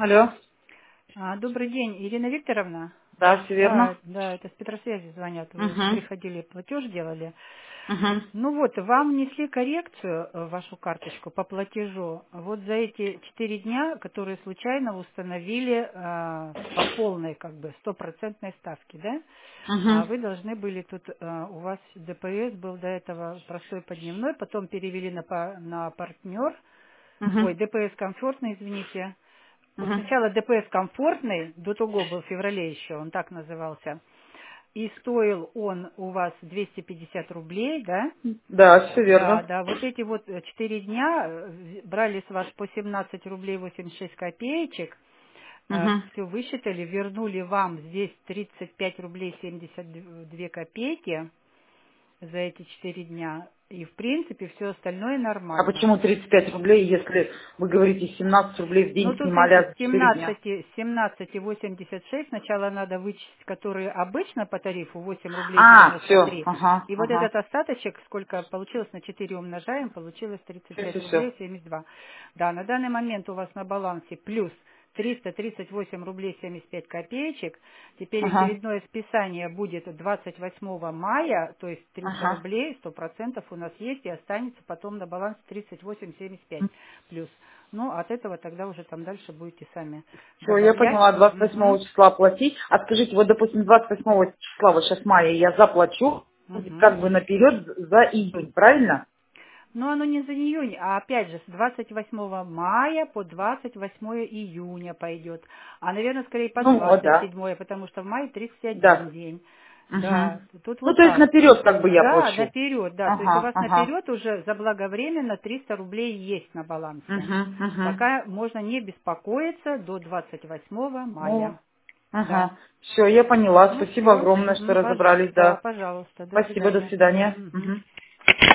Алло. Добрый день, Ирина Викторовна. Да, все верно. Да, это с Петросвязи звонят. Вы Угу. приходили, платеж делали. Угу. Ну вот, вам внесли коррекцию в вашу карточку по платежу. Вот за эти 4 дня, которые случайно установили по полной, как бы, стопроцентной ставке, да? Угу. Вы должны были тут, у вас ДПС был до этого простой по дневной, потом перевели на партнер. Угу. Ой, ДПС комфортный, извините. Вот Угу. сначала ДПС комфортный, до того был в феврале еще, он так назывался. И стоил он у вас 250 рублей, да? Да, все Да, верно. да. Вот эти вот 4 дня брали с вас по 17 рублей 86 копеечек. Угу. Все высчитали, вернули вам здесь 35 рублей 72 копейки за эти 4 дня. И в принципе все остальное А нормально. почему 35 рублей, если вы говорите 17 рублей в Ну, день тут снимали из за 4 дня? 17,86 сначала надо вычесть, которые обычно по тарифу 8 рублей А, все. 93. Ага, И вот ага. этот остаточек, сколько получилось, на 4 умножаем, получилось 35 Все. рублей 72. Да, на данный момент у вас на балансе плюс 338 рублей 75 копеечек. Теперь Ага. очередное списание будет 28 мая, то есть 300 Ага. рублей, 100% у нас есть, и останется потом на баланс 38,75 плюс. Ну, от этого тогда уже там дальше будете сами Все, я добавлять. поняла, 28 Мгм, числа платить. А скажите, вот, допустим, 28 числа, вот сейчас мая, я заплачу, будет мгм. как бы наперед за июнь, правильно? Но оно не за июнь, а опять же с 28 мая по 28 июня пойдет. А, наверное, скорее по Ну, вот, да. 27, потому что в мае 31 Да. день. Угу. Да, тут Ну, вот то есть так. наперед как бы я Да, плачу. наперед, да. То есть у Ага, вас ага. наперед уже заблаговременно 300 рублей есть на балансе. Угу, угу. Пока можно не беспокоиться до 28 Ну, мая. Да. ага. Все, я поняла. Ну Спасибо все, огромное, что разобрались, пожалуйста, да. пожалуйста, до Спасибо, до свидания. свидания. Угу.